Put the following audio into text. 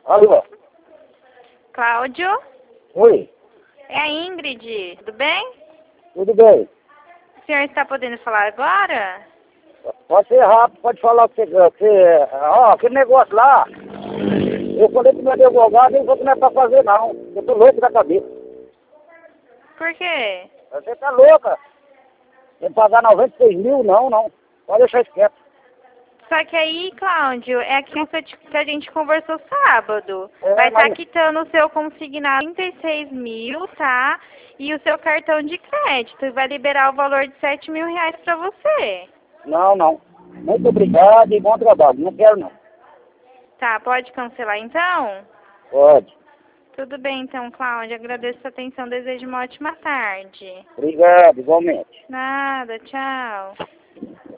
Alô? Cláudio? Oi, É a Ingrid, tudo bem? tudo bem? O senhor está podendo falar agora? Pode ser rápido, pode falar o que você quer. Ó, aquele negócio lá, eu falei pro meu advogado, ele falou que não é pra fazer não. Eu tô louco da cabeça. Por quê? Você tá louca? Tem que pagar 96 mil? Não. Pode deixar isso quieto. Só que aí, Cláudio, é aquilo que a gente conversou sábado. É, Vai estar mas- quitando o seu consignado 36 mil, tá? E o seu cartão de crédito. E vai liberar o valor de 7 mil reais pra você. Não. Muito obrigado e bom trabalho. Não quero não. Tá, pode cancelar então? Pode. Tudo bem então, Cláudio. Agradeço a atenção. Desejo uma ótima tarde. Obrigado, igualmente. Nada, tchau.